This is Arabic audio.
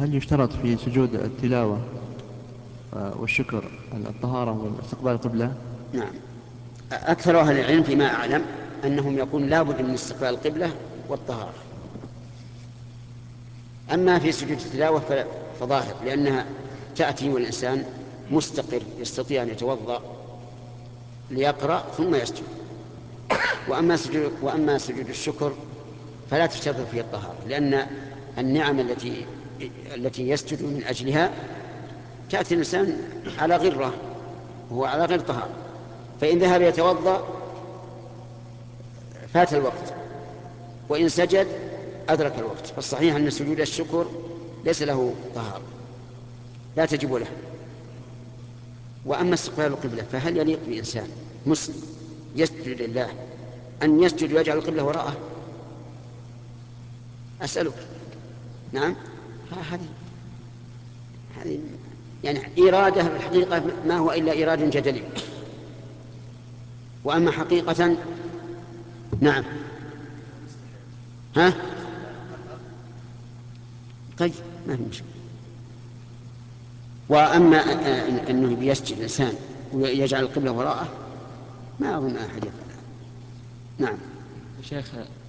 هل يشترط في سجود التلاوة والشكر الطهارة واستقبال القبلة؟ نعم، أكثر أهل العلم فيما أعلم أنهم يقول لا بد من استقبال القبلة والطهارة. أما في سجود التلاوة فظاهر، لأنها تأتي والإنسان مستقر يستطيع أن يتوضأ ليقرأ ثم يسجد. وأما سجود الشكر فلا تشترط فيه الطهارة، لأن النعم التي يسجد من أجلها تأتي الإنسان على غره، وهو على غير طهارة، فإن ذهب يتوضأ فات الوقت، وإن سجد أدرك الوقت. فالصحيح أن سجود الشكر ليس له طهارة، لا تجب له. وأما استقبال القبلة فهل يليق بإنسان مسلم يسجد لله أن يسجد ويجعل القبلة وراءه؟ أسألك. نعم، هذه يعني إرادة الحقيقة ما هو إلا إرادة جدلي. وأما حقيقة نعم. ها؟ طيب، ما في مشكلة. وأما أنه بيسجد الإنسان ويجعل القبلة وراءه ما أظن أحد يفعل. نعم شيخ،